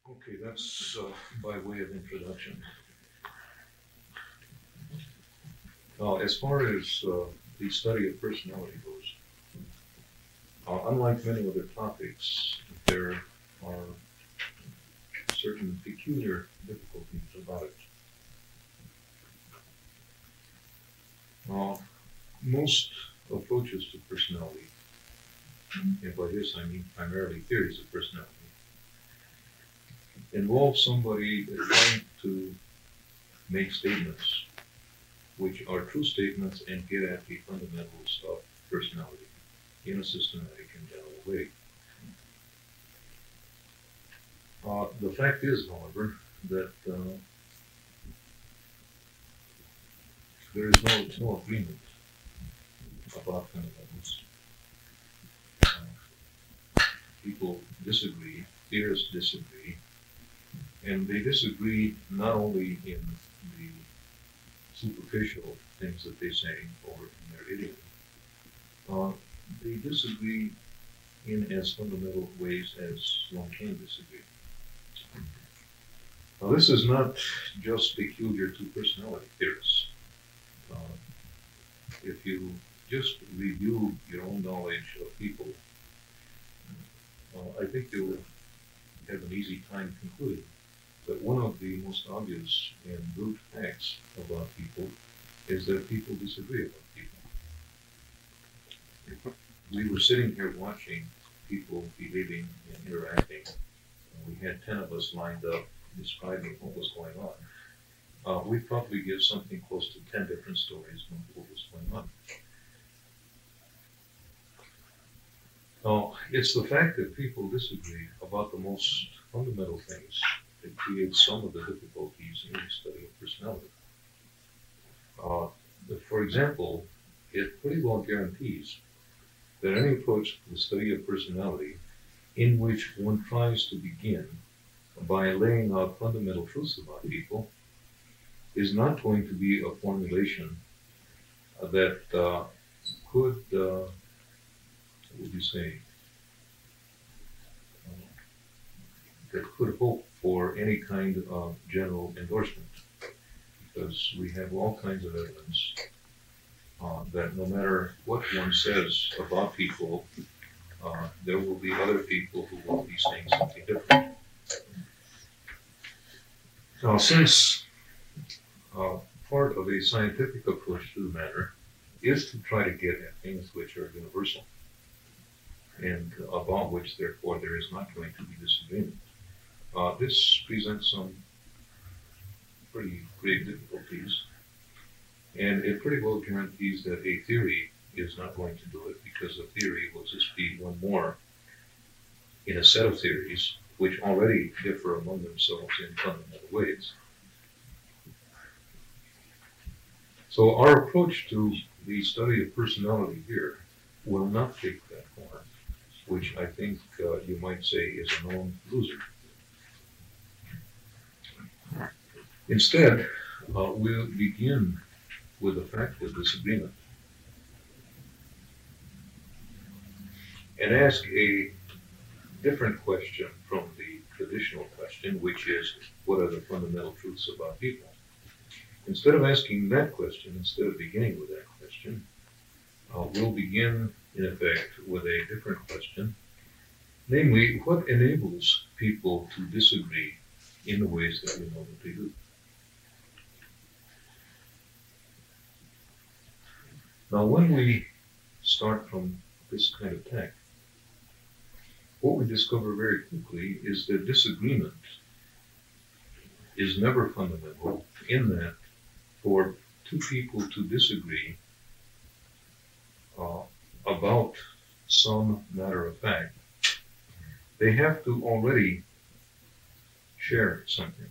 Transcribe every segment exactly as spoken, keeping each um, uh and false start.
Okay, that's uh, by way of introduction. Uh, as far as uh, the study of personality goes, uh, unlike many other topics, there are certain peculiar difficulties about it. Uh, most approaches to personality, and by this I mean primarily theories of personality, involve somebody trying to make statements which are true statements and get at the fundamentals of personality in a systematic and general way. Uh, the fact is, however, that uh, there is no, no agreement about fundamentals. Uh, People disagree, theorists disagree, and they disagree not only in the superficial things that they say or in their idiom, uh, they disagree in as fundamental ways as one can disagree. Now, this is not just peculiar to personality theorists. Uh, if you just review your own knowledge of people, uh, I think you will have an easy time concluding that one of the most obvious and brute facts about people is that people disagree about people. We were sitting here watching people behaving and interacting. And we had ten of us lined up describing what was going on. Uh, we probably give something close to ten different stories about what was going on. Now, it's the fact that people disagree about the most fundamental things that creates some of the difficulties in the study of personality. Uh, for example, it pretty well guarantees that any approach to the study of personality in which one tries to begin by laying out fundamental truths about people is not going to be a formulation uh, that uh, could, uh, what would you say, uh, that could hope for any kind of general endorsement, because we have all kinds of evidence uh, that no matter what one says about people, uh, there will be other people who will be saying something different. Now, since uh, part of a scientific approach to the matter is to try to get at things which are universal and about which, therefore, there is not going to be disagreement, uh, this presents some pretty great difficulties, and it pretty well guarantees that a theory is not going to do it, because a theory will just be one more in a set of theories which already differ among themselves in fundamental ways. So our approach to the study of personality here will not take that form, which I think uh, you might say is a known loser. Instead, uh, we'll begin with the fact of disagreement and ask a different question from the traditional question, which is, what are the fundamental truths about people? Instead of asking that question, instead of beginning with that question, uh, we'll begin, in effect, with a different question, namely, what enables people to disagree in the ways that we know that they do? Now, when we start from this kind of tack, what we discover very quickly is that disagreement is never fundamental, in that for two people to disagree uh, about some matter of fact, they have to already share something.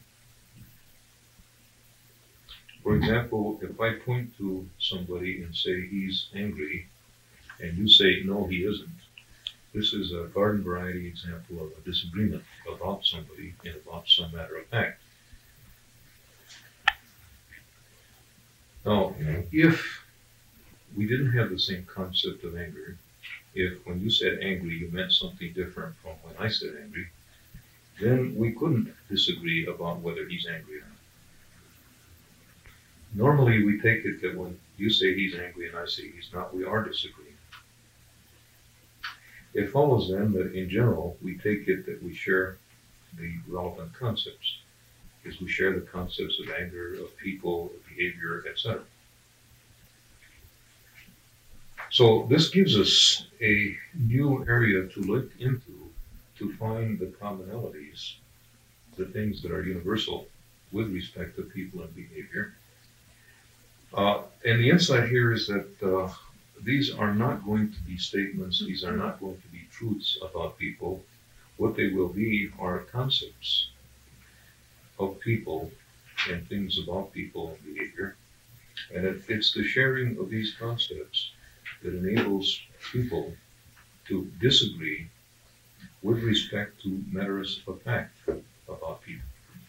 For example, if I point to somebody and say he's angry, and you say no, he isn't, this is a garden variety example of a disagreement about somebody and about some matter of fact. Now, if we didn't have the same concept of anger, if when you said angry you meant something different from when I said angry, then we couldn't disagree about whether he's angry or not. Normally, we take it that when you say he's angry and I say he's not, we are disagreeing. It follows then that in general, we take it that we share the relevant concepts, because we share the concepts of anger, of people, of behavior, et cetera. So this gives us a new area to look into to find the commonalities, the things that are universal with respect to people and behavior. Uh, and the insight here is that uh, these are not going to be statements, these are not going to be truths about people. What they will be are concepts of people and things about people and behavior. And it, it's the sharing of these concepts that enables people to disagree with respect to matters of fact about people.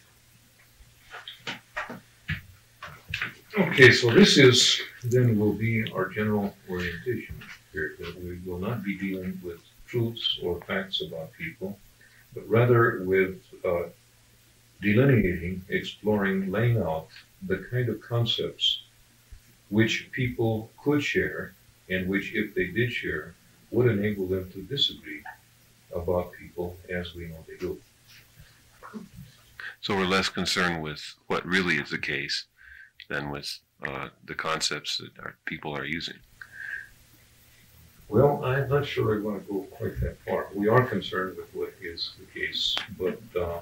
Okay, so this is, then will be our general orientation here, that we will not be dealing with truths or facts about people, but rather with uh, delineating, exploring, laying out the kind of concepts which people could share, and which, if they did share, would enable them to disagree about people as we know they do. So we're less concerned with what really is the case than with uh, the concepts that our people are using. Well, I'm not sure I want to go quite that far. We are concerned with what is the case, but uh,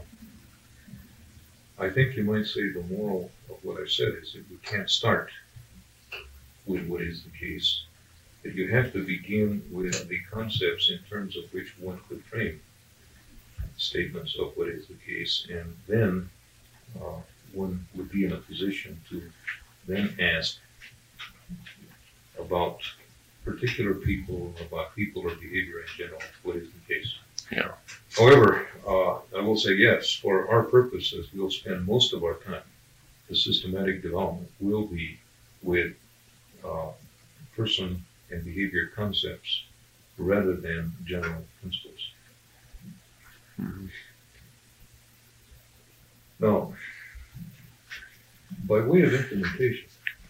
I think you might say the moral of what I said is that we can't start with what is the case, that you have to begin with the concepts in terms of which one could frame statements of what is the case, and then uh, one would be in a position to then ask about particular people, about people or behavior in general, what is the case. Yeah. However, uh, I will say yes, for our purposes, we'll spend most of our time, the systematic development will be with uh, person and behavior concepts rather than general principles. Mm-hmm. Now, by way of implementation,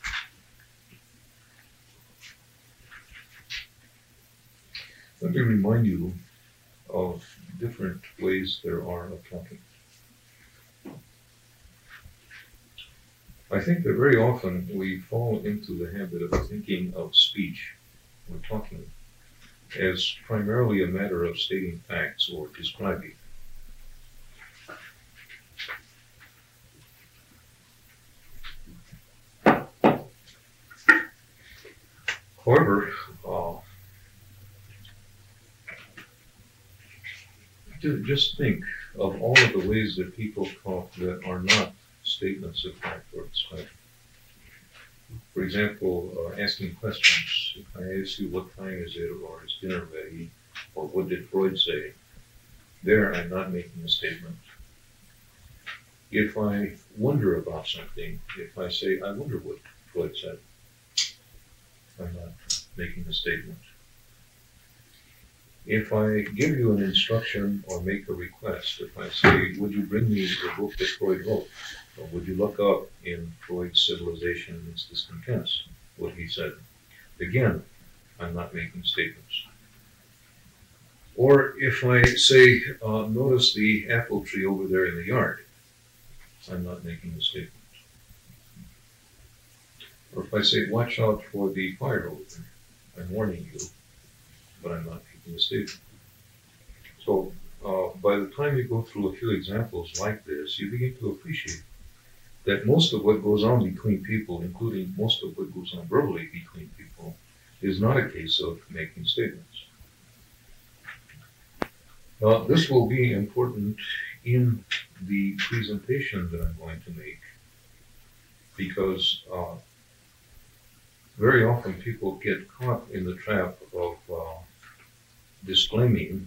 let me remind you of different ways there are of talking. I think that very often we fall into the habit of thinking of speech or talking as primarily a matter of stating facts or describing. However, uh, just think of all of the ways that people talk that are not statements of fact or description. For example, uh, asking questions. If I ask you what time is it, or is dinner ready, or what did Freud say, there I'm not making a statement. If I wonder about something, if I say, I wonder what Freud said, I'm not making a statement. If I give you an instruction or make a request, if I say, would you bring me the book that Freud wrote? Or would you look up in Freud's Civilization and its Discontents what he said? Again, I'm not making statements. Or if I say, uh, notice the apple tree over there in the yard, I'm not making a statement. Or if I say, watch out for the fire over there, I'm warning you, but I'm not making a statement. So uh, by the time you go through a few examples like this, you begin to appreciate that most of what goes on between people, including most of what goes on verbally between people, is not a case of making statements. Now, this will be important in the presentation that I'm going to make, because uh, very often people get caught in the trap of uh, disclaiming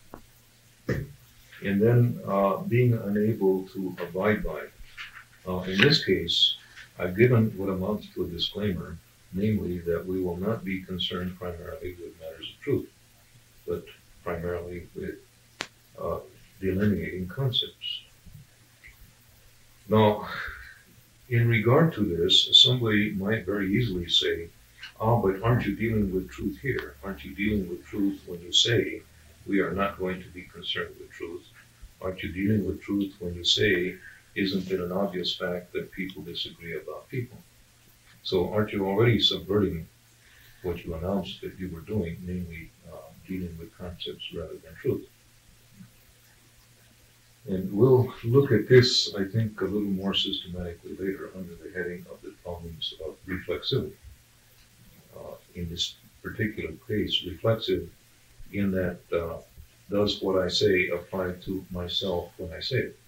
and then uh, being unable to abide by it. Uh, in this case, I've given what amounts to a disclaimer, namely that we will not be concerned primarily with matters of truth, but primarily with uh, delineating concepts. Now, in regard to this, somebody might very easily say, ah, but aren't you dealing with truth here? Aren't you dealing with truth when you say we are not going to be concerned with truth? Aren't you dealing with truth when you say, isn't it an obvious fact that people disagree about people? So aren't you already subverting what you announced that you were doing, namely uh, dealing with concepts rather than truth? And we'll look at this, I think, a little more systematically later under the heading of the problems of reflexivity. Uh, in this particular case, reflexive in that uh, does what I say apply to myself when I say it?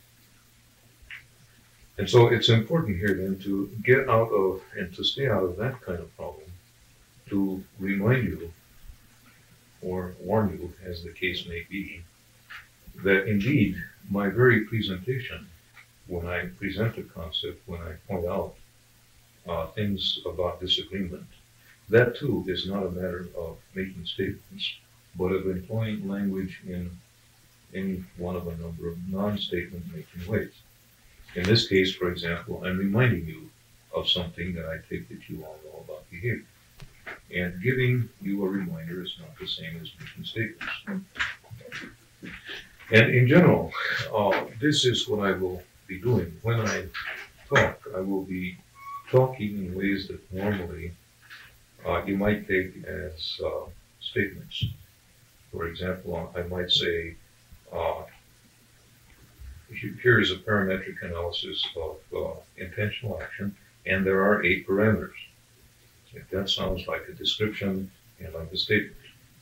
And so it's important here then to get out of and to stay out of that kind of problem, to remind you or warn you, as the case may be, that indeed my very presentation, when I present a concept, when I point out uh, things about disagreement, that too is not a matter of making statements, but of employing language in any one of a number of non-statement making ways. In this case, for example, I'm reminding you of something that I take that you all know about behavior. And giving you a reminder is not the same as making statements. And in general, uh, this is what I will be doing. When I talk, I will be talking in ways that normally uh, you might take as uh, statements. For example, I might say, uh, here is a parametric analysis of uh, intentional action, and there are eight parameters. If that sounds like a description and like a statement.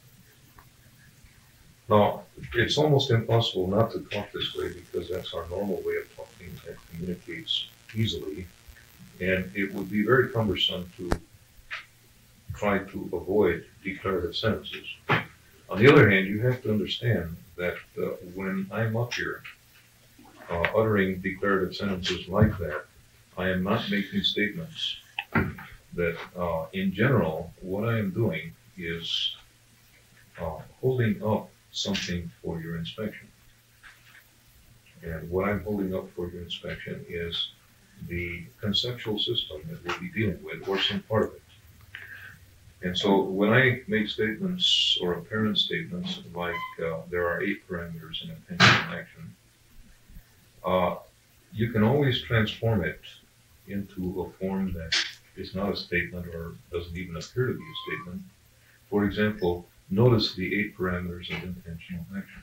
Now, it's almost impossible not to talk this way because that's our normal way of talking that communicates easily, and it would be very cumbersome to try to avoid declarative sentences. On the other hand, you have to understand that uh, when I'm up here uh, uttering declarative sentences like that, I am not making statements. That uh, in general, what I am doing is uh, holding up something for your inspection. And what I'm holding up for your inspection is the conceptual system that we'll be dealing with, or some part of it. And so when I make statements or apparent statements like uh, there are eight parameters in intentional action, uh, you can always transform it into a form that is not a statement or doesn't even appear to be a statement. For example, notice the eight parameters of intentional action.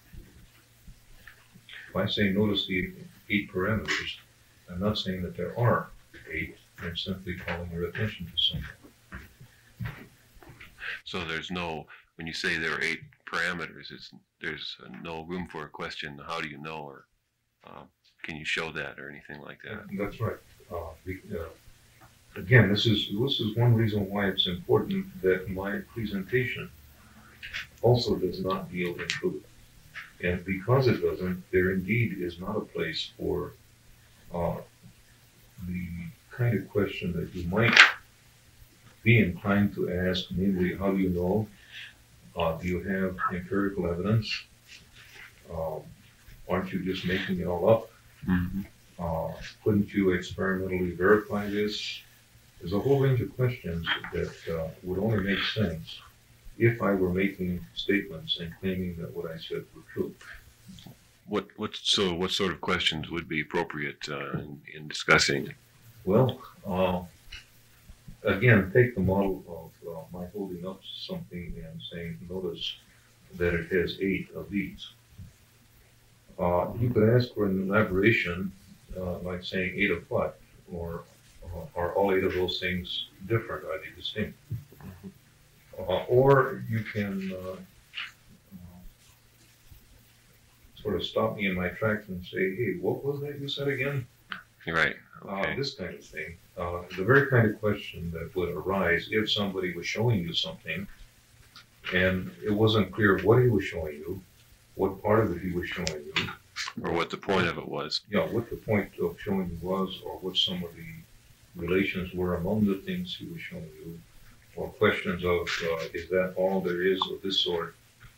If I say notice the eight parameters, I'm not saying that there are eight, I'm simply calling your attention to something. So there's no, when you say there are eight parameters, it's, there's no room for a question, how do you know, or uh, can you show that, or anything like that? That's right. Uh, the, uh, Again, this is this is one reason why it's important that my presentation also does not deal in truth. And because it doesn't, there indeed is not a place for uh, the kind of question that you might be inclined to ask, namely, how do you know? Uh, do you have empirical evidence? Um, aren't you just making it all up? Mm-hmm. Uh, couldn't you experimentally verify this? There's a whole range of questions that uh, would only make sense if I were making statements and claiming that what I said were true. What what so what sort of questions would be appropriate uh, in, in discussing? Well, uh, again, take the model of uh, my holding up something and saying, notice that it has eight of these. Uh, you could ask for an elaboration, uh, like saying eight of what, or uh, are all eight of those things different? Are they distinct? Uh, or you can uh, uh, sort of stop me in my tracks and say, hey, what was that you said again? Right. Okay. Uh, this kind of thing. Uh, the very kind of question that would arise if somebody was showing you something and it wasn't clear what he was showing you, what part of it he was showing you, or what the point of it was. Yeah, what the point of showing you was, or what some of the relations were among the things he was showing you, or questions of uh, is that all there is of this sort.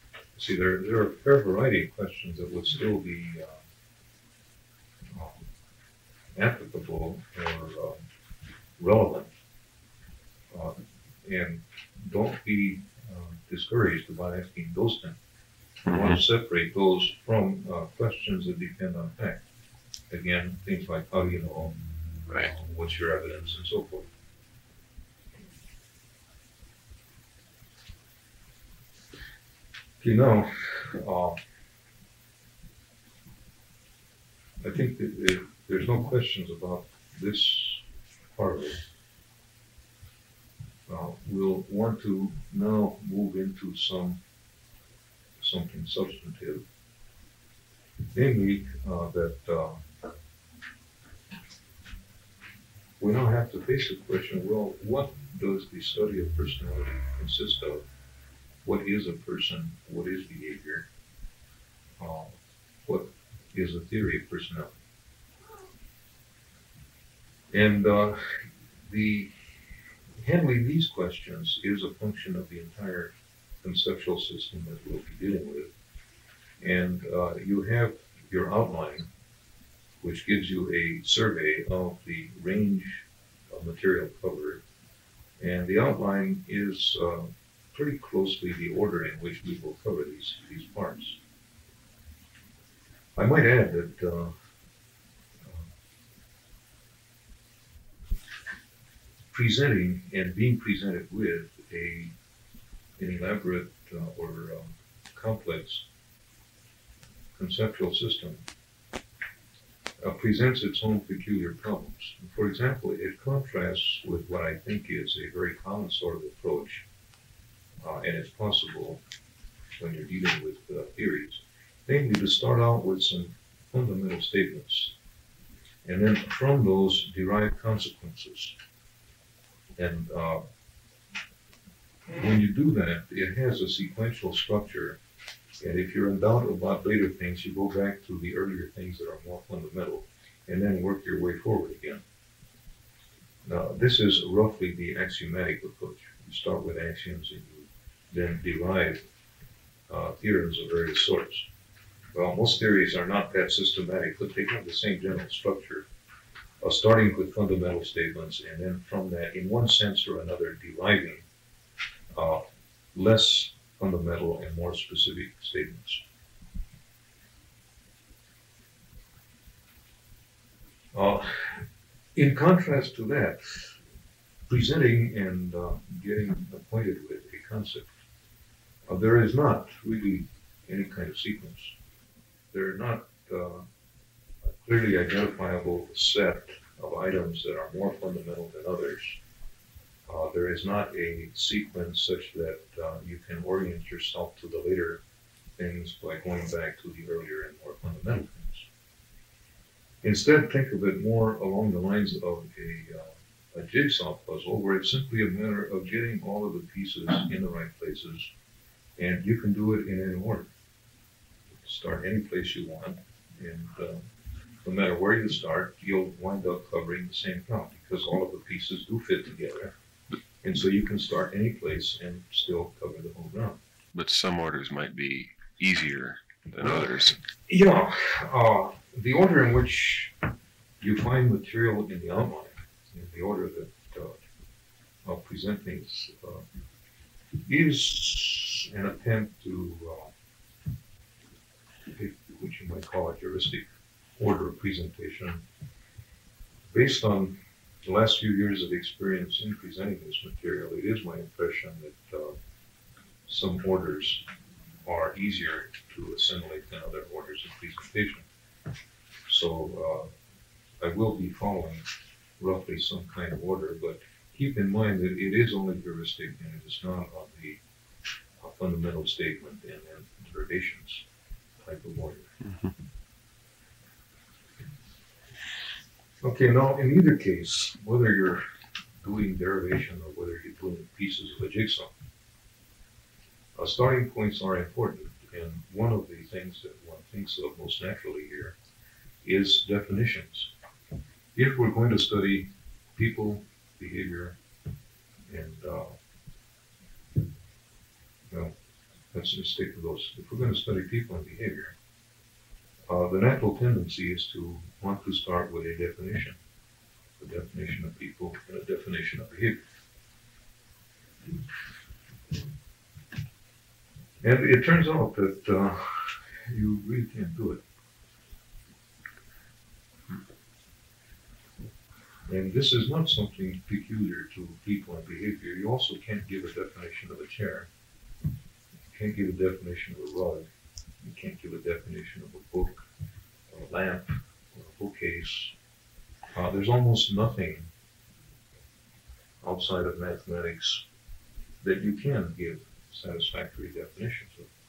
see, there, there are a fair variety of questions that would still be uh, um, applicable or um, relevant. Uh, and don't be uh, discouraged about asking those things. You want to separate those from uh, questions that depend on fact. Again, things like how do you know, Right. uh, what's your evidence, and so forth. You know, uh, I think that it, there's no questions about this part of it. Uh, we'll want to now move into some something substantive, namely uh, that uh, we now have to face the question, well, what does the study of personality consist of? What is a person? What is behavior? Uh, what is a theory of personality? And uh, the handling these questions is a function of the entire conceptual system that we'll be dealing with. And uh, you have your outline, which gives you a survey of the range of material covered. And the outline is uh, pretty closely the order in which we will cover these, these parts. I might add that uh, presenting and being presented with a an elaborate uh, or um, complex conceptual system uh, presents its own peculiar problems. For example, it contrasts with what I think is a very common sort of approach, uh, and it's possible when you're dealing with uh, theories, namely to start out with some fundamental statements, and then from those derive consequences. And uh, when you do that, it has a sequential structure. And if you're in doubt about later things, you go back to the earlier things that are more fundamental and then work your way forward again. Now, this is roughly the axiomatic approach. You start with axioms and you then derive uh, theorems of various sorts. Well, most theories are not that systematic, but they have the same general structure. Uh, starting with fundamental statements, and then from that, in one sense or another, deriving uh, less fundamental and more specific statements. Uh, in contrast to that, presenting and uh, getting acquainted with a concept, uh, there is not really any kind of sequence. There are not uh, a clearly identifiable set of items that are more fundamental than others. Uh, there is not a sequence such that uh, you can orient yourself to the later things by going back to the earlier and more fundamental things. Instead, think of it more along the lines of a, uh, a jigsaw puzzle, where it's simply a matter of getting all of the pieces in the right places, and you can do it in any order. Start any place you want, and uh, no matter where you start, you'll wind up covering the same ground because all of the pieces do fit together. And so you can start any place and still cover the whole ground. But some orders might be easier than others. Yeah, uh, the order in which you find material in the outline, in the order that uh, I'll present things, uh, is an attempt to, uh, which you might call a heuristic order of presentation, based on the last few years of experience in presenting this material. It is my impression that uh, some orders are easier to assimilate than other orders of presentation. So uh, I will be following roughly some kind of order, but keep in mind that it is only heuristic and it is not on the uh, fundamental statement and, and derivations type of order. Mm-hmm. Okay, now in either case, whether you're doing derivation or whether you're doing pieces of a jigsaw, uh, starting points are important, and one of the things that one thinks of most naturally here is definitions. If we're going to study people, behavior, and uh, you know, let's just stick to those. If we're going to study people and behavior, uh, the natural tendency is to want to start with a definition, a definition of people and a definition of behavior. And it turns out that uh, you really can't do it. And this is not something peculiar to people and behavior. You also can't give a definition of a chair. You can't give a definition of a rug. You can't give a definition of a book, or a lamp, or a bookcase. Uh, there's almost nothing outside of mathematics that you can give satisfactory definitions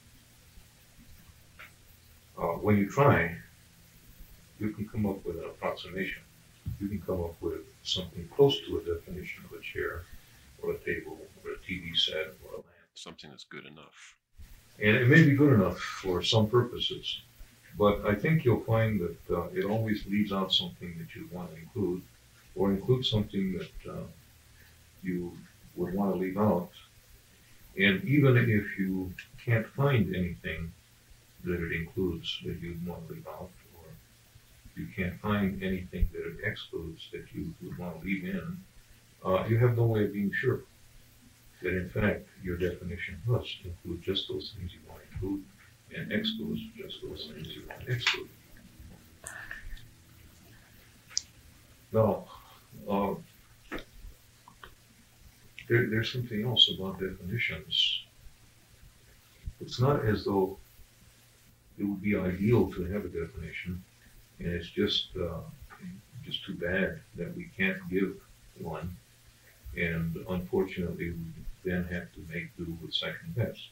of. Uh, when you try, you can come up with an approximation. You can come up with something close to a definition of a chair, or a table, or a T V set, or a lamp. Something that's good enough. And it may be good enough for some purposes, but I think you'll find that uh, it always leaves out something that you want to include, or include something that uh, you would want to leave out. And even if you can't find anything that it includes that you'd want to leave out, or you can't find anything that it excludes that you would want to leave in, uh, you have no way of being sure that in fact your definition must include just those things you want to include and excludes just those things you want to exclude. Now, uh, there, there's something else about definitions. It's not as though it would be ideal to have a definition, and it's just uh, just too bad that we can't give one, and unfortunately we then have to make do with second best.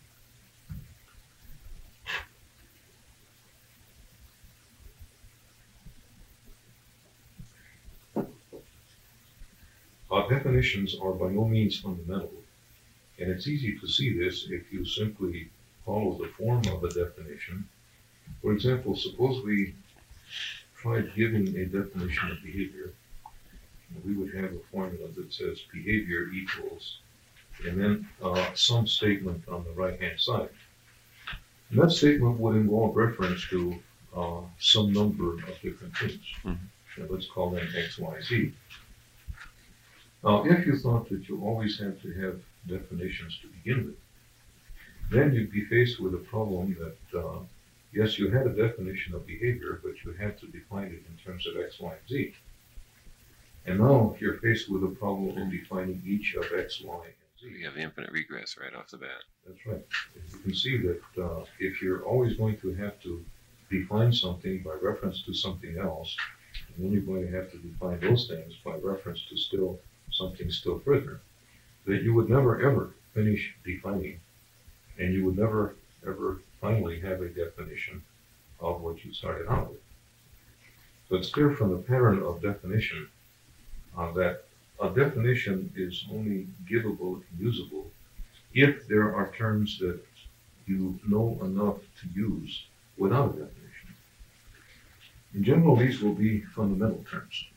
Our definitions are by no means fundamental, and it's easy to see this if you simply follow the form of a definition. For example, suppose we tried giving a definition of behavior. We would have a formula that says behavior equals, and then uh, some statement on the right-hand side. And that statement would involve reference to uh, some number of different things. Mm-hmm. Now, let's call them X, Y, Z. Now, if you thought that you always had to have definitions to begin with, then you'd be faced with a problem that, uh, yes, you had a definition of behavior, but you had to define it in terms of X, Y, and Z. And now you're faced with a problem in defining each of X, Y, and Z. You have the infinite regress right off the bat. That's right. You can see that uh, if you're always going to have to define something by reference to something else, and then you're going to have to define those things by reference to still something still further, that you would never ever finish defining, and you would never ever finally have a definition of what you started out with. So it's clear from the pattern of definition uh, that a definition is only givable and usable if there are terms that you know enough to use without a definition. In general, these will be fundamental terms.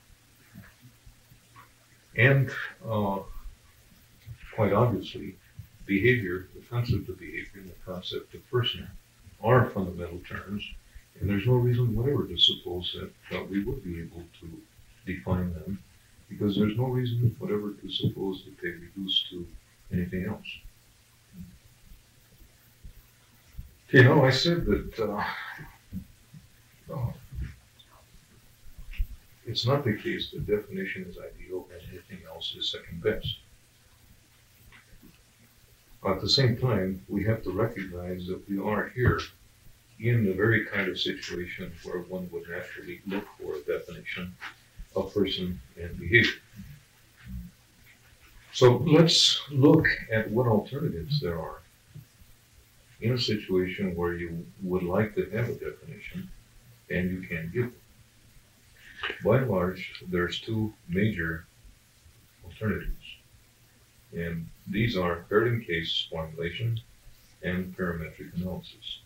And uh, quite obviously, behavior, the concept of behavior and the concept of person are fundamental terms, and there's no reason whatever to suppose that uh, we would be able to define them, because there's no reason whatever to suppose that they reduce to anything else. Okay, now I said that uh, oh, it's not the case that definition is ideal and anything else is second best. At the same time, we have to recognize that we are here in the very kind of situation where one would naturally look for a definition of person and behavior. So let's look at what alternatives there are in a situation where you would like to have a definition and you can't give it. By and large, there's two major alternatives. And these are paired in case formulation and parametric analysis.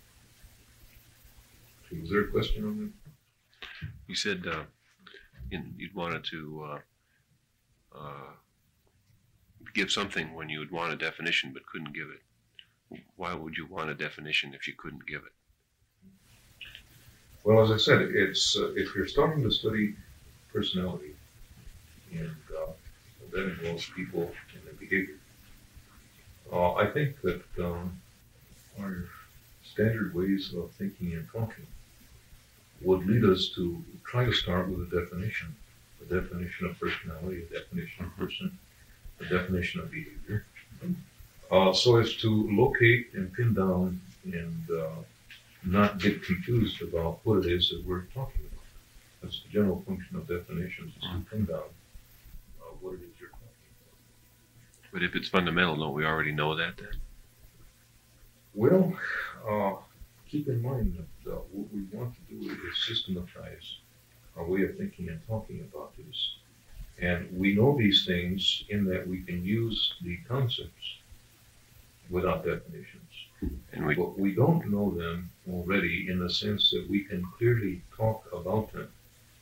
So was there a question on that? You said uh, in, you'd wanted to uh, uh, give something when you would want a definition but couldn't give it. why would you want a definition if you couldn't give it? Well, as I said, it's uh, if you're starting to study personality, and uh, that involves people and their behavior, uh, I think that um, our standard ways of thinking and talking would lead us to try to start with a definition, a definition of personality, a definition of person, a definition of behavior, uh, so as to locate and pin down and uh, not get confused about what it is that we're talking about. That's the general function of definitions, is to pin down uh, what it is you're talking about. But if it's fundamental, don't we already know that then? Well, uh, keep in mind that uh, what we want to do is systematize our way of thinking and talking about this. And we know these things in that we can use the concepts without definitions. And we, But we don't know them already in the sense that we can clearly talk about them.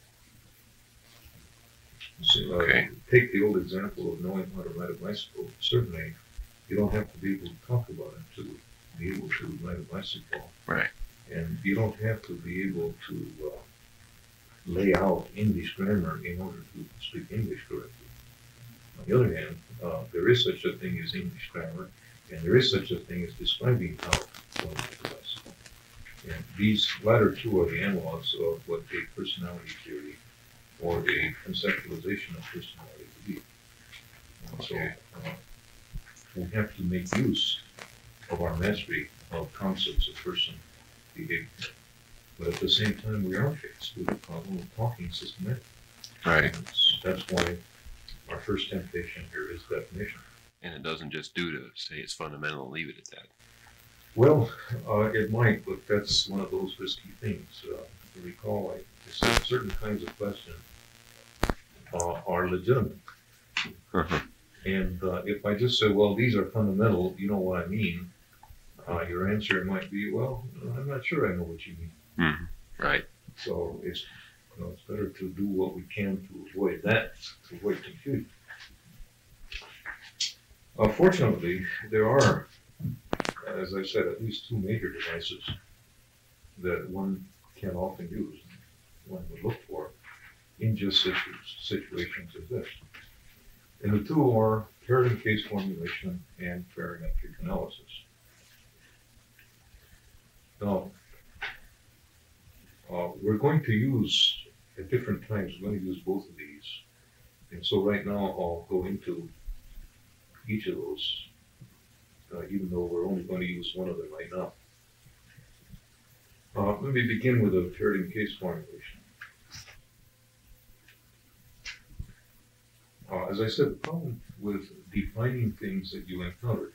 So, uh, Okay. Take the old example of knowing how to ride a bicycle. Certainly, you don't have to be able to talk about it to be able to ride a bicycle. Right. And you don't have to be able to uh, lay out English grammar in order to speak English correctly. On the other hand, uh, there is such a thing as English grammar, and there is such a thing as describing how one rides a bicycle. And these latter two are the analogs of what a personality theory or a conceptualization of personality would be. And so Okay. uh, we have to make use of our mastery of concepts of person behavior. But at the same time, we are faced with the problem of talking systematically. Right. That's, that's why our first temptation here is definition. And it doesn't just do to say it's fundamental and leave it at that. Well, uh, it might, but that's one of those risky things. Uh, to recall, I said certain kinds of questions uh, are legitimate. Uh-huh. And uh, if I just say, well, these are fundamental, you know what I mean, uh, your answer might be, well, I'm not sure I know what you mean. Mm-hmm. Right. So it's, you know, it's better to do what we can to avoid that, to avoid confusion. Uh, fortunately, there are, as I said, at least two major devices that one can often use, one would look for, in just situ- situations as this. And the two are paired case formulation and parametric analysis. Now, uh, we're going to use, at different times, we're going to use both of these. And so right now, I'll go into each of those, uh, even though we're only going to use one of them right now. Uh, let me begin with a paired case formulation. Uh, as I said, the problem with defining things that you encountered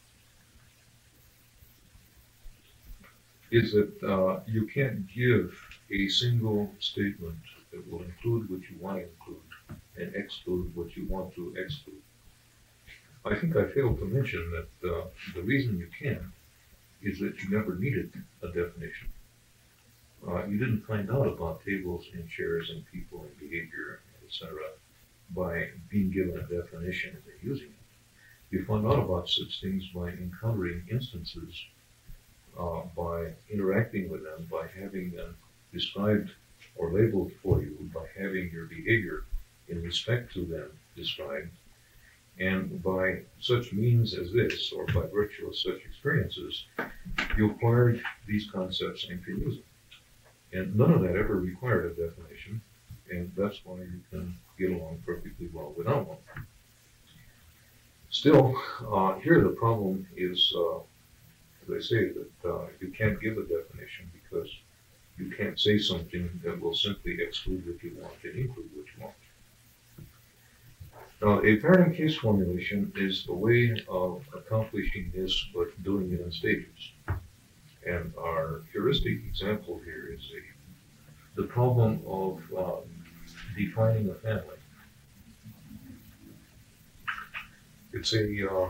is that uh, you can't give a single statement that will include what you want to include and exclude what you want to exclude. I think I failed to mention that uh, the reason you can is that you never needed a definition. Uh, you didn't find out about tables and chairs and people and behavior, et cetera, by being given a definition and then using it. You found out about such things by encountering instances, uh, by interacting with them, by having them described or labeled for you, by having your behavior in respect to them described, and by such means as this, or by virtue of such experiences, you acquired these concepts and can use them. And none of that ever required a definition, and that's why you can get along perfectly well without one. Still, uh, here the problem is, uh, as I say, that uh, you can't give a definition because you can't say something that will simply exclude what you want and include what you want. Now, a paired case formulation is a way of accomplishing this, but doing it in stages. And our heuristic example here is a, the problem of uh, defining a family. It's a, uh,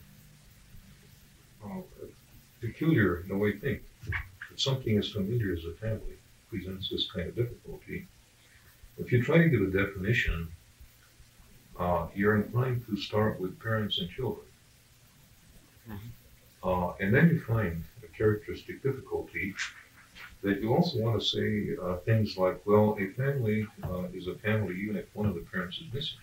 uh, a peculiar, in a way, thing. If something as familiar as a family presents this kind of difficulty, if you try to give a definition, uh, you're inclined to start with parents and children. Mm-hmm. Uh, and then you find a characteristic difficulty that you also want to say uh, things like, well, a family uh, is a family even if one of the parents is missing.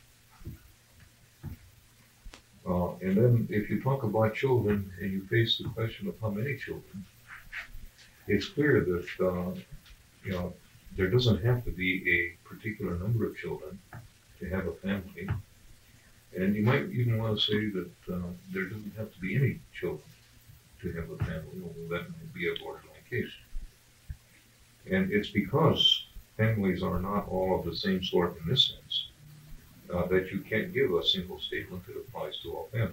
Uh, and then if you talk about children and you face the question of how many children, it's clear that uh, you know there doesn't have to be a particular number of children to have a family. And you might even want to say that uh, there doesn't have to be any children to have a family, although that might be a borderline case. And it's because families are not all of the same sort in this sense uh, that you can't give a single statement that applies to all families.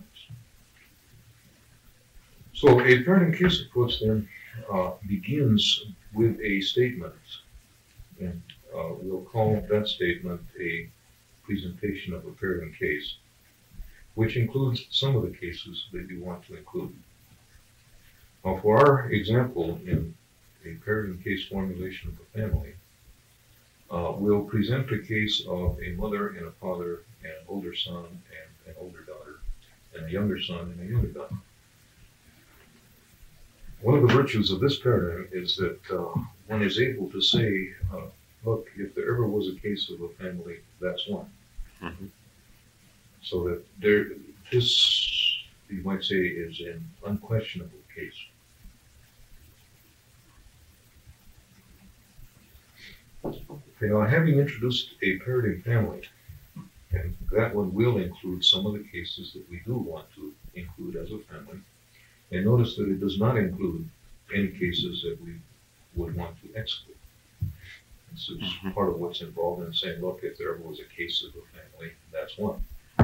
So a parenting case approach then uh, begins with a statement, and uh, we'll call that statement a presentation of a parenting case, which includes some of the cases that you want to include. Now, for our example in a parenting case formulation of a family, uh, we'll present a case of a mother and a father, and an older son and an older daughter, and a younger son and a younger daughter. One of the virtues of this paradigm is that uh, one is able to say, uh, look, if there ever was a case of a family, that's one. Mm-hmm. So that there, this, you might say, is an unquestionable case. Okay, now, having introduced a parenting family, and that one will include some of the cases that we do want to include as a family, and notice that it does not include any cases that we would want to exclude. This is Mm-hmm. part of what's involved in saying, look, if there ever was a case of a family, that's one.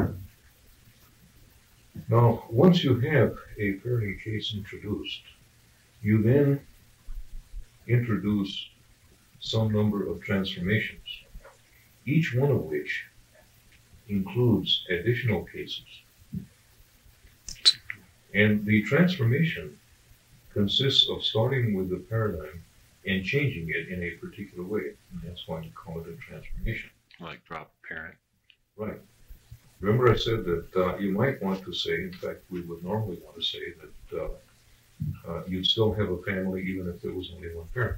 Now, once you have a parenting case introduced, you then introduce some number of transformations, each one of which includes additional cases. And the transformation consists of starting with the paradigm and changing it in a particular way. And that's why you call it a transformation. Like drop parent. Right. Remember I said that uh, you might want to say, in fact, we would normally want to say that uh, uh, you'd still have a family even if there was only one parent.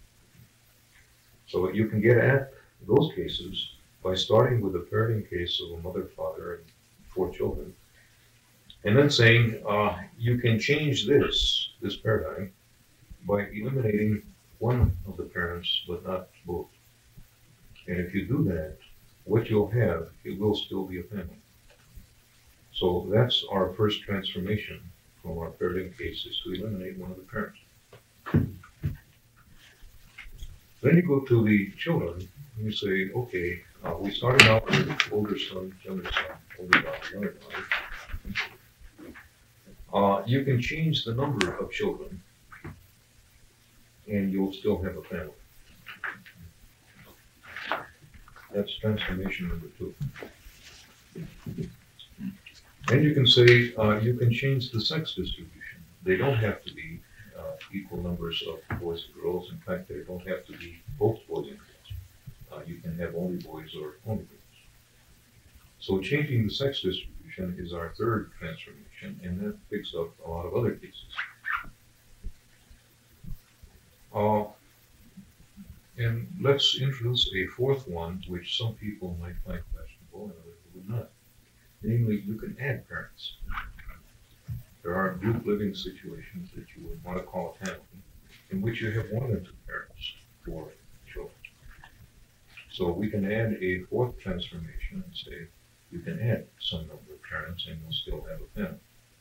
So you can get at those cases by starting with a parenting case of a mother, father, and four children, and then saying uh, you can change this, this paradigm by eliminating one of the parents but not both. And if you do that, what you'll have, it will still be a family. So that's our first transformation from our parenting case, is to eliminate one of the parents. Then you go to the children and you say, okay, uh, we started out with older son, younger son, older daughter, younger daughter. Uh, you can change the number of children and you'll still have a family. That's transformation number two. And you can say, uh, you can change the sex distribution. They don't have to be uh, equal numbers of boys and girls. In fact, they don't have to be both boys and girls. Uh, you can have only boys or only girls. So changing the sex distribution is our third transformation, and that picks up a lot of other cases. Uh, and let's introduce a fourth one, which some people might find questionable and others would not. Namely, you can add parents. There are group living situations that you would want to call a family, in which you have one or two parents for children. So we can add a fourth transformation and say you can add some number of parents and you'll still have a family.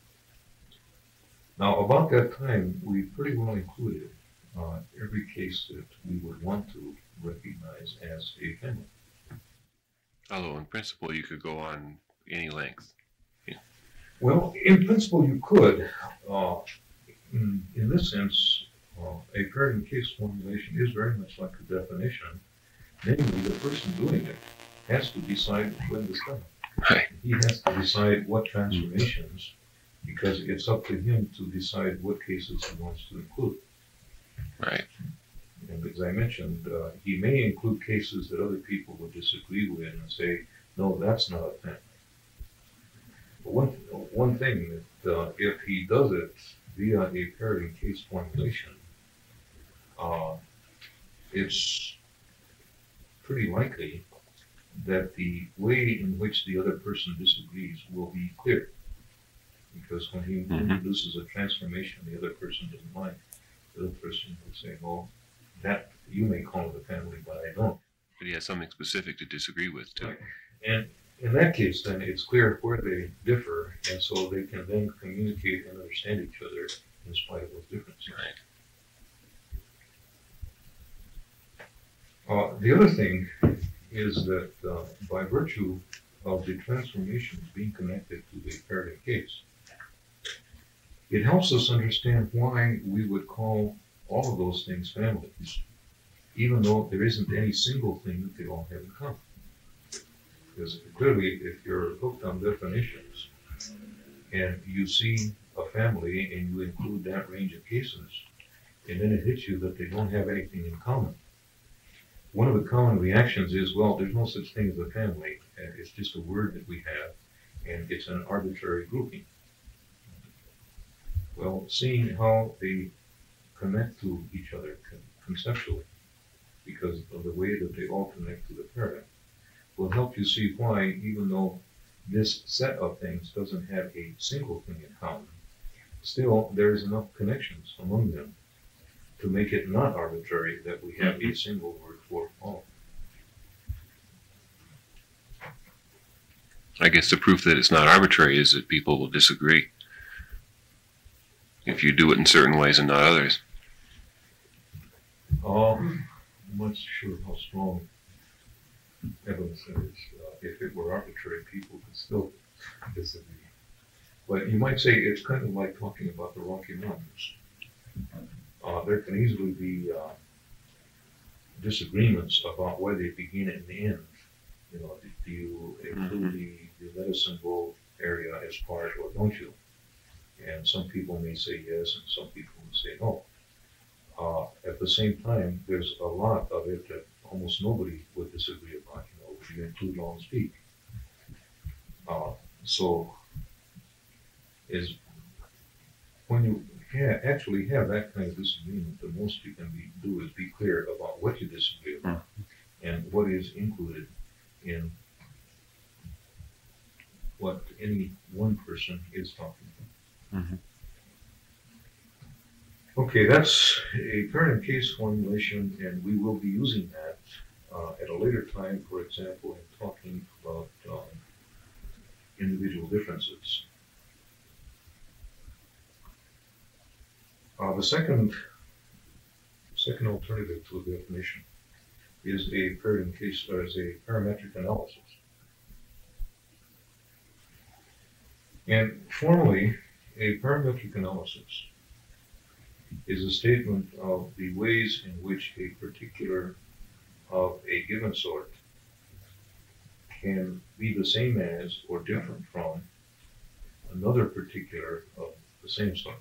Now, about that time, we pretty well included uh, every case that we would want to recognize as a family. Although in principle you could go on any length. Yeah. Well, in principle you could. Uh, in, in this sense, uh, a parenting case formulation is very much like a definition. Namely, the person doing it has to decide when to start. Right. He has to decide what transformations, because it's up to him to decide what cases he wants to include. Right. And as I mentioned, uh, he may include cases that other people would disagree with and say, no, that's not a family. But one, one thing that uh, if he does it via a paired and case formulation, uh, it's pretty likely that the way in which the other person disagrees will be clear. Because when he Mhm. introduces a transformation the other person doesn't like, the other person will say, well, that you may call it a family, but I don't. But he has something specific to disagree with too. Right. And in that case, then it's clear where they differ, and so they can then communicate and understand each other in spite of those differences. Right. Uh, the other thing is that uh, by virtue of the transformations being connected to the paired case, it helps us understand why we would call all of those things families, even though there isn't any single thing that they all have in common. Because clearly, if you're hooked on definitions and you see a family and you include that range of cases, and then it hits you that they don't have anything in common, one of the common reactions is, well, there's no such thing as a family. It's just a word that we have, and it's an arbitrary grouping. Well, seeing how they connect to each other conceptually, because of the way that they all connect to the paradigm, will help you see why, even though this set of things doesn't have a single thing in common, still there's enough connections among them to make it not arbitrary that we have a single word for all. I guess the proof that it's not arbitrary is that people will disagree if you do it in certain ways and not others. Um, I'm not sure how strong evidence there is. Uh, if it were arbitrary, people could still disagree. But you might say it's kind of like talking about the Rocky Mountains. Uh, there can easily be uh, disagreements about where they begin and end. You know, do you include the, the Medicine Bow area as part, or don't you? And some people may say yes, and some people will say no. Uh, at the same time, there's a lot of it that almost nobody would disagree about. You know, if you include long speak. Uh, so, is when you ha- actually have that kind of disagreement, the most you can be, do is be clear about what you disagree about and what is included in what any one person is talking about. Mm-hmm. Okay, that's a current case formulation, and we will be using that uh, at a later time, for example, in talking about um, individual differences. Uh, the second, second alternative to a definition is a paired and case, or is a parametric analysis. And formally, a parametric analysis is a statement of the ways in which a particular of a given sort can be the same as or different from another particular of the same sort.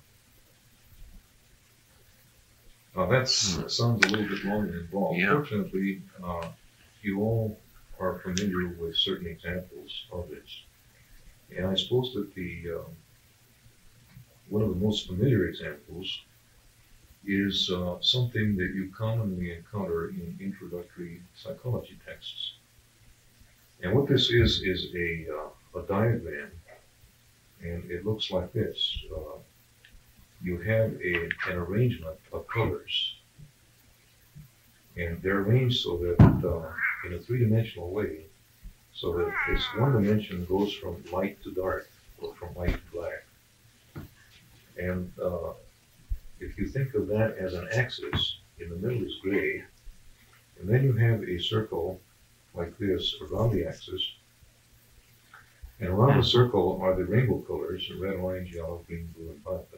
Now that hmm. sounds a little bit long and involved. Yeah. Fortunately, uh, you all are familiar with certain examples of this. And I suppose that the um, one of the most familiar examples is uh, something that you commonly encounter in introductory psychology texts. And what this is, is a, uh, a diagram, and it looks like this. Uh, you have a, an arrangement of colors, and they're arranged so that uh, in a three-dimensional way, so that this one dimension goes from light to dark, or from white to black. And uh, if you think of that as an axis, in the middle is gray, and then you have a circle like this around the axis, and around the circle are the rainbow colors, red, orange, yellow, green, blue, and violet.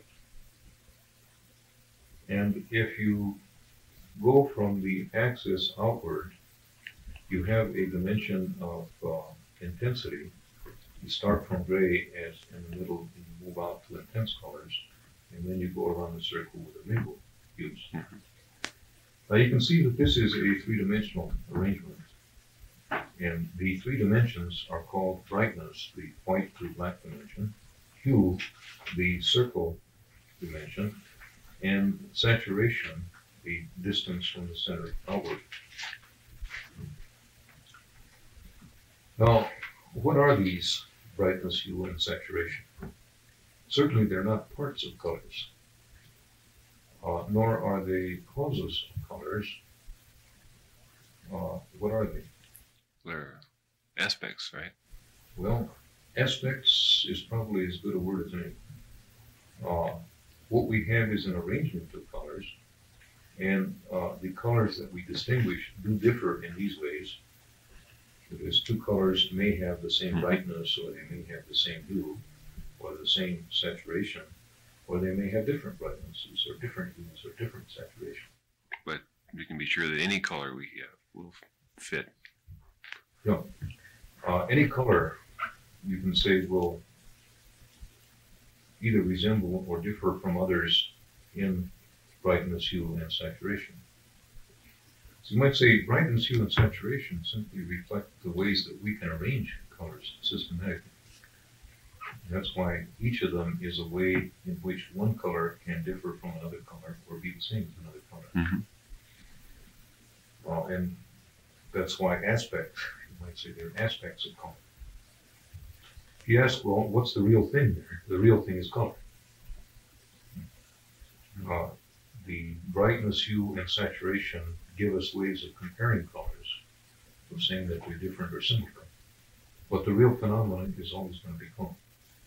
And if you go from the axis outward, you have a dimension of uh, intensity. You start from gray, as in the middle, and you move out to intense colors, and then you go around the circle with a rainbow hues. Mm-hmm. Now you can see that this is a three-dimensional arrangement, and the three dimensions are called brightness, the white to black dimension, hue, the circle dimension, and saturation, the distance from the center outward. Now, what are these brightness, hue, and saturation? Certainly they're not parts of colors, uh, nor are they causes of colors. Uh, what are they? They're aspects, right? Well, aspects is probably as good a word as any. Uh, what we have is an arrangement of colors, and uh, the colors that we distinguish do differ in these ways. Because two colors may have the same brightness, or they may have the same hue, or the same saturation, or they may have different brightnesses, or different hues, or different saturation. But we can be sure that any color we have will fit. Yeah. Uh, any color, you can say, will either resemble or differ from others in brightness, hue, and saturation. So you might say brightness, hue, and saturation simply reflect the ways that we can arrange colors systematically. That's why each of them is a way in which one color can differ from another color or be the same as another color. Mm-hmm. Uh, and that's why aspects, you might say they're aspects of color. If you ask, well, what's the real thing there? The real thing is color. Uh, the brightness, hue, and saturation give us ways of comparing colors, of saying that they're different or similar. But the real phenomenon is always going to be color.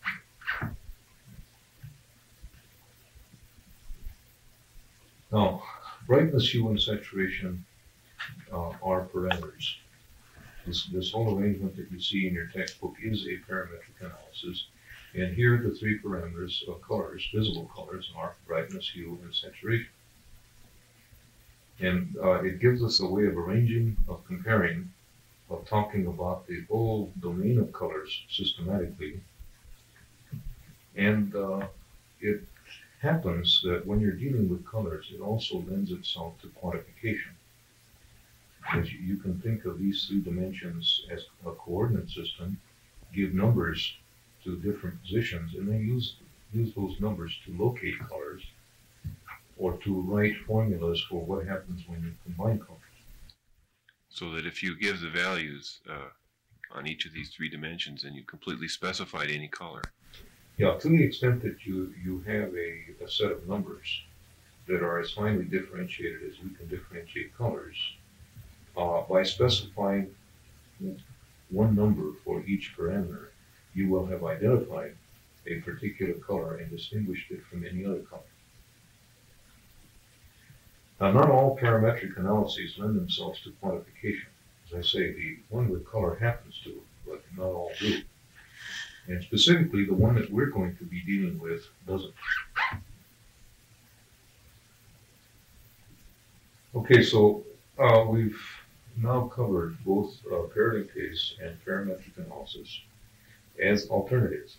Now, brightness, hue, and saturation uh, are parameters. This, this whole arrangement that you see in your textbook is a parametric analysis. And here the three parameters of colors, visible colors, are brightness, hue, and saturation. And uh, it gives us a way of arranging, of comparing, of talking about the whole domain of colors systematically. And uh, it happens that when you're dealing with colors, it also lends itself to quantification. Because you can think of these three dimensions as a coordinate system, give numbers to different positions, and then use, use those numbers to locate colors, or to write formulas for what happens when you combine colors. So that if you give the values uh, on each of these three dimensions and you completely specified any color. Yeah, to the extent that you, you have a, a set of numbers that are as finely differentiated as we can differentiate colors, uh, by specifying one number for each parameter, you will have identified a particular color and distinguished it from any other color. Now, not all parametric analyses lend themselves to quantification. As I say, the one with color happens to, but not all do. And specifically, the one that we're going to be dealing with doesn't. Okay, so uh, we've now covered both uh, paired and case and parametric analysis as alternatives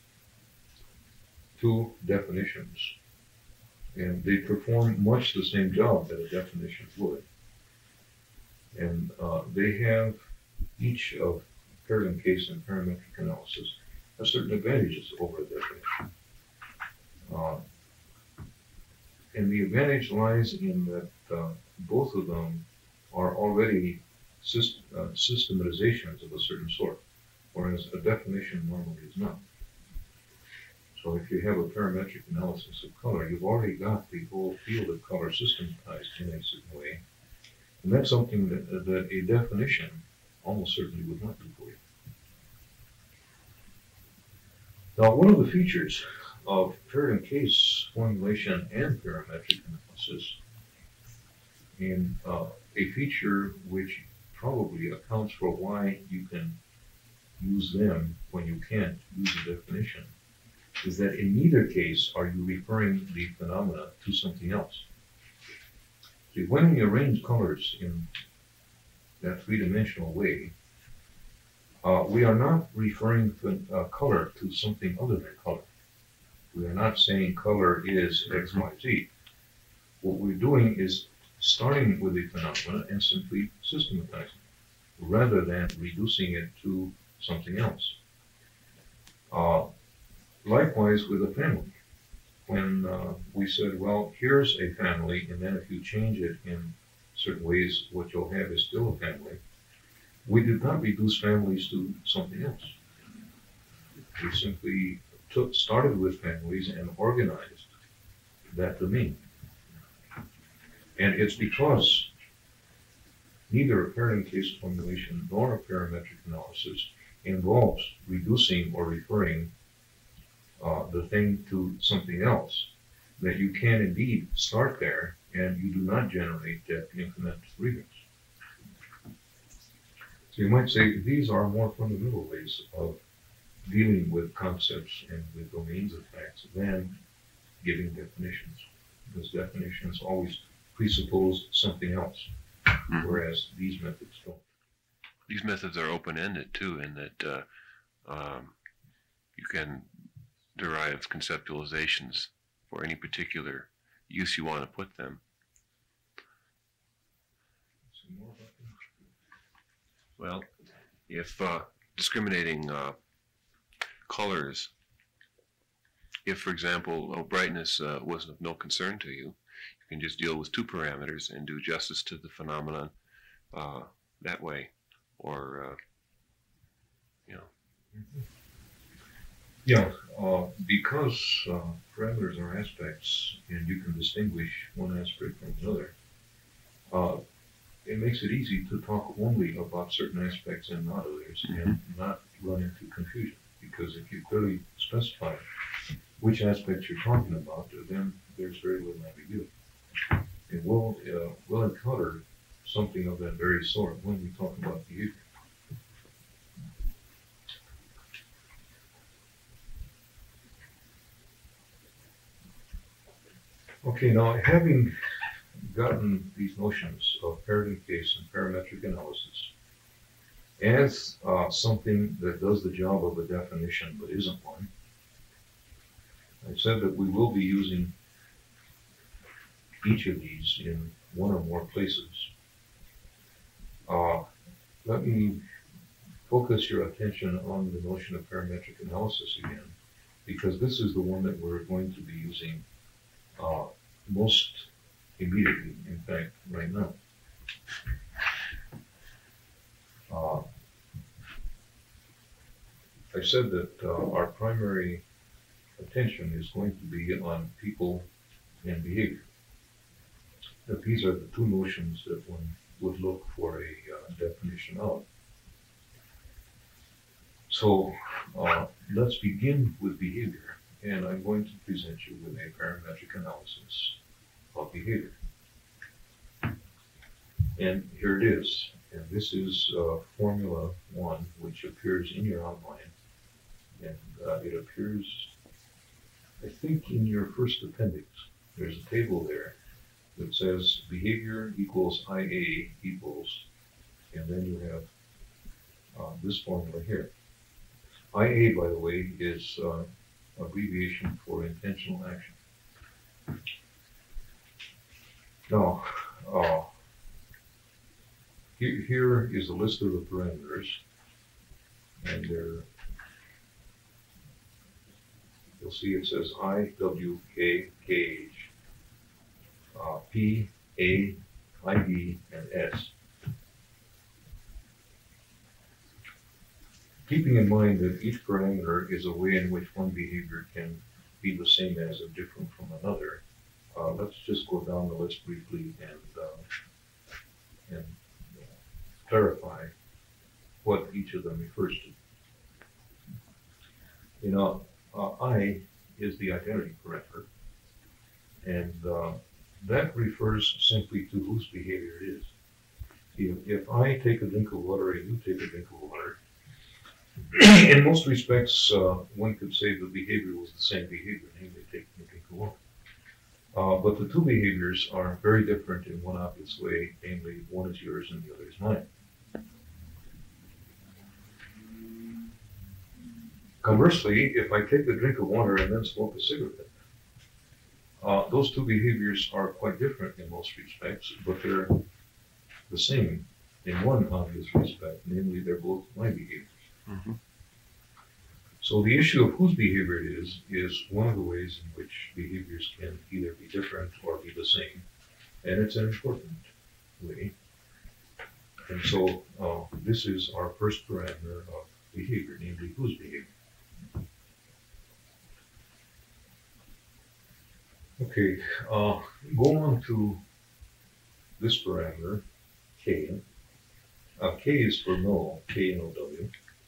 to definitions. And they perform much the same job that a definition would. And uh, they have, each of paired and case and parametric analysis, have certain advantages over a definition. Uh, and the advantage lies in that uh, both of them are already syst uh, systematizations of a certain sort, whereas a definition normally is not. So if you have a parametric analysis of color, you've already got the whole field of color systematized in a certain way. And that's something that, that a definition almost certainly would not do for you. Now, one of the features of paired and case formulation and parametric analysis, and uh, a feature which probably accounts for why you can use them when you can't use a definition, is that in neither case are you referring the phenomena to something else. See, when we arrange colors in that three-dimensional way, uh, we are not referring to, uh, color to something other than color. We are not saying color is X, Y, Z. What we're doing is starting with the phenomena and simply systematizing it, rather than reducing it to something else. Uh, likewise with a family. when uh, we said, well, here's a family, and then if you change it in certain ways, what you'll have is still a family. We did not reduce families to something else. We simply took, started with families and organized that domain. And it's because neither a parenting case formulation nor a parametric analysis involves reducing or referring uh, the thing to something else, that you can indeed start there and you do not generate that increment remix. So you might say these are more fundamental ways of dealing with concepts and with domains of facts than giving definitions, because definitions always presuppose something else, Mhm. whereas these methods don't. These methods are open-ended too, in that uh, um, you can derive conceptualizations for any particular use you want to put them. Some more about that? Well, if uh, discriminating uh, colors, if, for example, oh, brightness uh, was of no concern to you, you can just deal with two parameters and do justice to the phenomenon uh, that way, or uh, you know. Mhm. Yeah, uh, because uh, parameters are aspects and you can distinguish one aspect from another, uh, it makes it easy to talk only about certain aspects and not others, Mhm. and not run into confusion. Because if you clearly specify which aspects you're talking about, then there's very little ambiguity. And we'll, uh, we'll encounter something of that very sort when we talk about behavior. Okay, now having gotten these notions of parenting case and parametric analysis as uh, something that does the job of a definition but isn't one, I said that we will be using each of these in one or more places. Uh, let me focus your attention on the notion of parametric analysis again, because this is the one that we're going to be using uh, most immediately, in fact, right now. Uh, I said that uh, our primary attention is going to be on people and behavior. That these are the two notions that one would look for a uh, definition of. So uh, let's begin with behavior, and I'm going to present you with a parametric analysis of behavior. And here it is, and this is uh, Formula One, which appears in your outline, and uh, it appears, I think, in your first appendix. There's a table there that says behavior equals I A equals, and then you have uh, this formula here. I A, by the way, is uh, abbreviation for intentional action. Now, uh, here, here is a list of the parameters, and they're, you'll see it says I, W, K, K H, uh, P, A, I D, and S. Keeping in mind that each parameter is a way in which one behavior can be the same as or different from another, uh, let's just go down the list briefly and, uh, and uh, clarify what each of them refers to. You know, uh, I is the identity parameter, and uh, that refers simply to whose behavior it is. If, if I take a drink of water and you take a drink of water, in most respects, uh, one could say the behavior was the same behavior, namely taking a drink of water. Uh, but the two behaviors are very different in one obvious way, namely one is yours and the other is mine. Conversely, if I take a drink of water and then smoke a cigarette, uh, those two behaviors are quite different in most respects, but they're the same in one obvious respect, namely they're both my behaviors. Mm-hmm. So So the issue of whose behavior it is, is one of the ways in which behaviors can either be different or be the same. And it's an important way. And so uh, this is our first parameter of behavior, namely whose behavior. Okay, uh, go on to this parameter, K. Uh, K is for know, K N O W.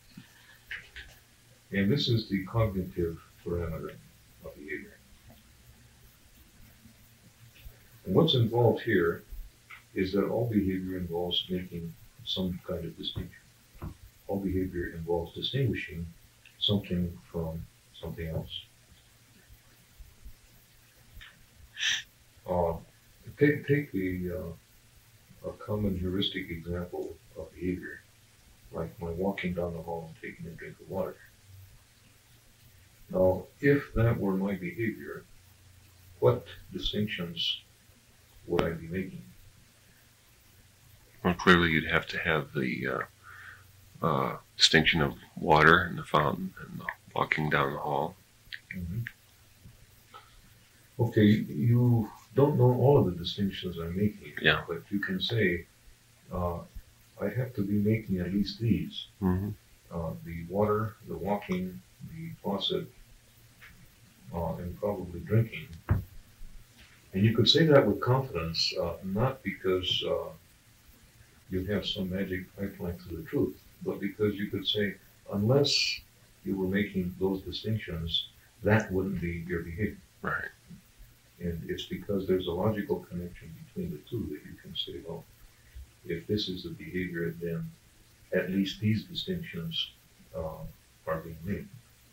And this is the cognitive parameter of behavior. And what's involved here is that all behavior involves making some kind of distinction. All behavior involves distinguishing something from something else. Uh, take take the uh, a common heuristic example of behavior, like my walking down the hall and taking a drink of water. Now, if that were my behavior, what distinctions would I be making? Well, clearly you'd have to have the uh, uh, distinction of water and the fountain and the walking down the hall. Mm-hmm. Okay, you don't know all of the distinctions I'm making, yeah. But you can say, uh, I have to be making at least these. Mm-hmm. Uh, the water, the walking, the faucet, uh, and probably drinking. And you could say that with confidence, uh, not because uh, you have some magic pipeline to the truth, but because you could say, unless you were making those distinctions, that wouldn't be your behavior. Right. And it's because there's a logical connection between the two that you can say, well, if this is the behavior, then at least these distinctions uh, are being made.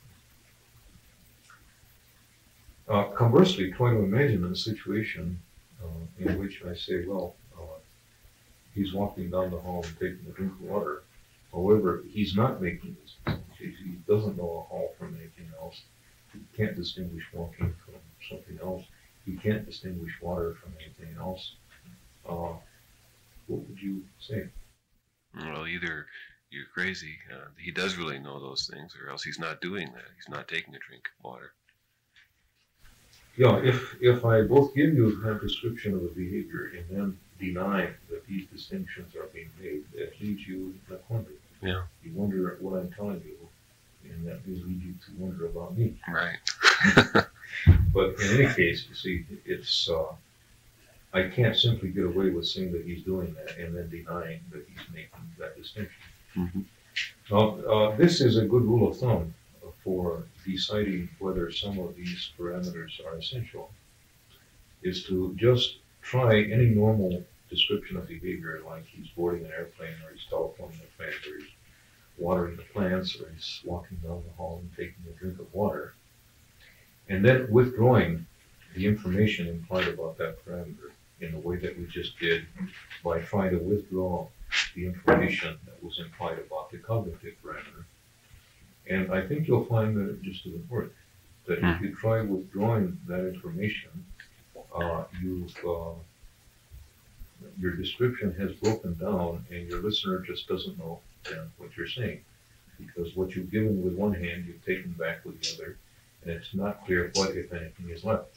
Uh, conversely, try to imagine a situation uh, in which I say, well, uh, he's walking down the hall and taking a drink of water. However, he's not making this. He doesn't know a hall from anything else. He can't distinguish walking from something else. He can't distinguish water from anything else. Uh, what would you say? Well, either you're crazy, uh, he does really know those things, or else he's not doing that. He's not taking a drink of water. Yeah, if if I both give you a description of a behavior and then deny that these distinctions are being made, that leaves you in a quandary. Yeah. You wonder at what I'm telling you, and that will lead you to wonder about me. Right. But in any case, you see, it's uh, I can't simply get away with saying that he's doing that and then denying that he's making that distinction. Mm-hmm. Now, uh, this is a good rule of thumb for deciding whether some of these parameters are essential, is to just try any normal description of behavior, like he's boarding an airplane, or he's telephoning a friend, or he's watering the plants, or he's walking down the hall and taking a drink of water, and then withdrawing the information implied about that parameter in the way that we just did by trying to withdraw the information that was implied about the cognitive parameter. And I think you'll find that it just doesn't work. That if you try withdrawing that information, uh, you've uh, your description has broken down, and your listener just doesn't know uh, what you're saying, because what you've given with one hand, you've taken back with the other, and it's not clear what, if anything, is left.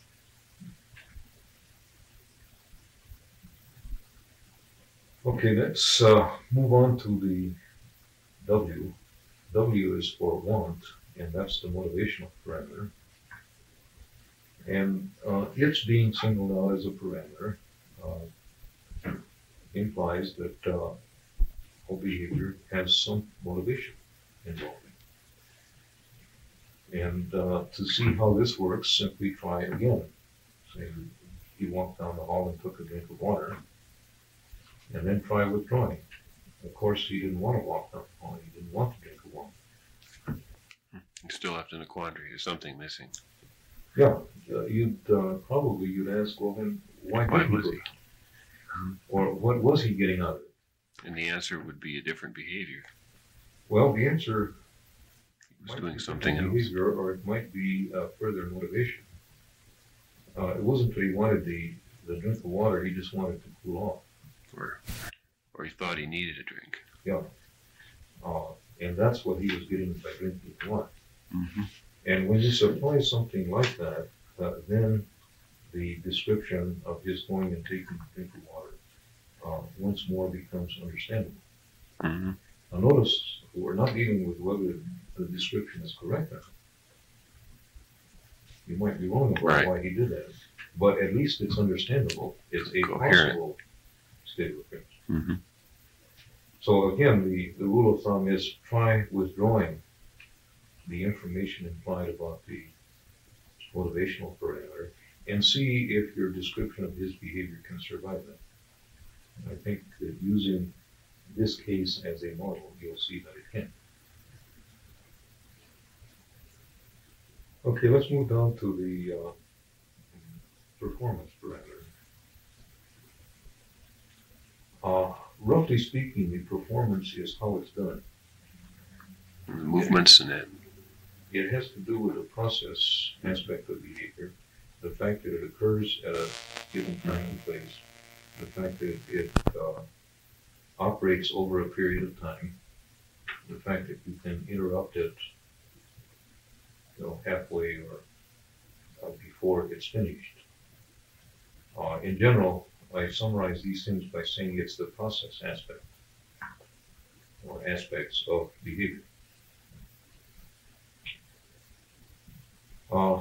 Okay, let's uh, move on to the W. W is for want, and that's the motivational parameter. And uh, its being singled out as a parameter uh, implies that uh, all behavior has some motivation involved. And uh, to see how this works, simply try again. Say he walked down the hall and took a drink of water, and then try withdrawing. Of course, he didn't want to walk down the hall. He didn't want to drink of water. You're still left in a quandary. There's something missing. Yeah, uh, you'd uh, probably you'd ask, well, then why, Why did he was do he? it? Or what was he getting out of it? And the answer would be a different behavior. Well, the answer He was might doing be something else. behavior, or it might be uh, further motivation. Uh, it wasn't that he wanted the, the drink of water; he just wanted to cool off. Or, or he thought he needed a drink. Yeah, uh, and that's what he was getting by drinking the water. Mm-hmm. And when you supply something like that, uh, then the description of his going and taking a drink of water uh, once more becomes understandable. Mm-hmm. Now notice, we're not dealing with whether the description is correct or not. You might be wrong about Right. why he did that, but at least it's understandable. It's a Coherent. possible state of affairs. Mm-hmm. So again, the, the rule of thumb is try withdrawing the information implied about the motivational parameter and see if your description of his behavior can survive that. And I think that using this case as a model, you'll see that it can. Okay, let's move down to the uh, performance parameter. Uh, roughly speaking, the performance is how it's done. The movements and that. It has to do with the process aspect of behavior, the fact that it occurs at a given time and place, the fact that it uh, operates over a period of time, the fact that you can interrupt it, you know, halfway or uh, before it's finished. Uh, in general, I summarize these things by saying it's the process aspect or aspects of behavior. Uh,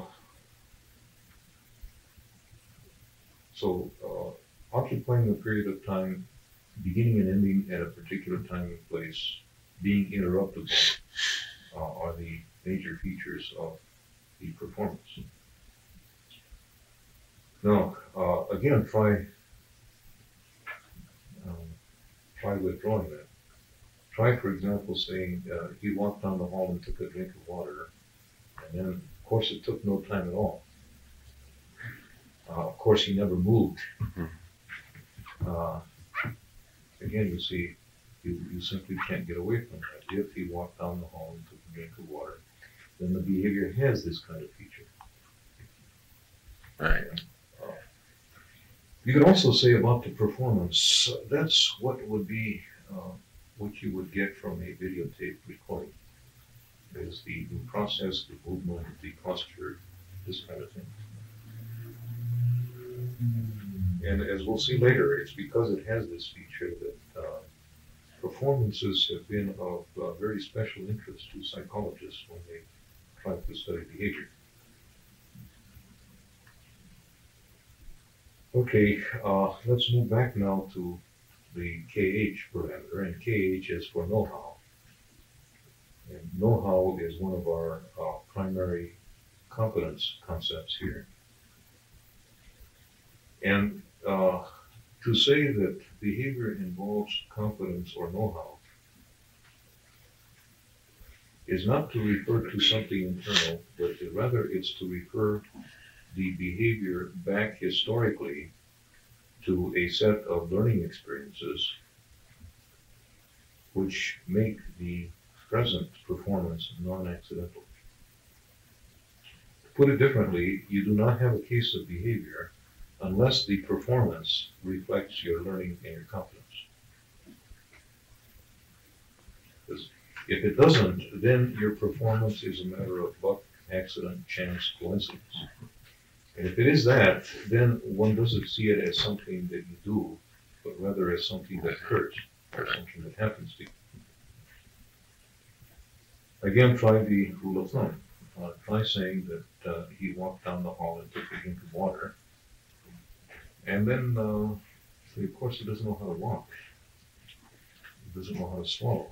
so, uh, occupying a period of time, beginning and ending at a particular time and place, being interruptible, uh, are the major features of the performance. Now, uh, again, try um, try withdrawing that. Try, for example, saying uh, he walked down the hall and took a drink of water, and then, of course, it took no time at all. Uh, of course, he never moved. Uh, again, you see, you, you simply can't get away from that. If he walked down the hall and took a drink of water, then the behavior has this kind of feature. Right. Uh, you can also say about the performance, uh, that's what would be uh, what you would get from a videotape recording. Is the, the process, the movement, the posture, this kind of thing. And as we'll see later, it's because it has this feature that uh, performances have been of uh, very special interest to psychologists when they try to study behavior. Okay, uh, let's move back now to the K H parameter, and K H is for know-how. And know-how is one of our uh, primary competence concepts here. And uh, to say that behavior involves competence or know-how is not to refer to something internal, but rather it's to refer the behavior back historically to a set of learning experiences which make the present performance non-accidental. To put it differently, you do not have a case of behavior unless the performance reflects your learning and your competence. Because if it doesn't, then your performance is a matter of luck, accident, chance, coincidence. And if it is that, then one doesn't see it as something that you do, but rather as something that occurs, or something that happens to you. Again, try the rule of thumb. Uh, try saying that uh, he walked down the hall and took a drink of water. And then, uh, so of course, he doesn't know how to walk. He doesn't know how to swallow.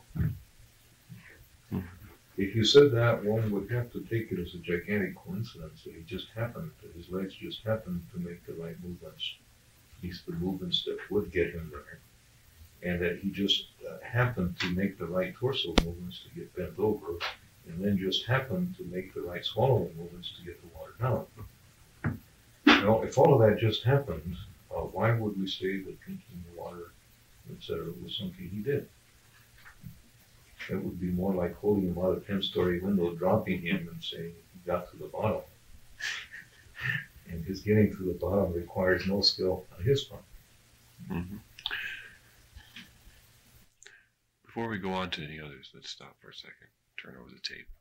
If you said that, one would have to take it as a gigantic coincidence that he just happened, that his legs just happened to make the right movements, at least the movements that would get him there, and that he just uh, happened to make the right torso movements to get bent over, and then just happened to make the right swallowing movements to get the water down. Now, if all of that just happened, uh, why would we say that drinking the water, et cetera, was something he did? That would be more like holding him out a ten-story window, dropping him, and saying he got to the bottom. And his getting to the bottom requires no skill on his part. Mm-hmm. Before we go on to any others, let's stop for a second. Turn over the tape.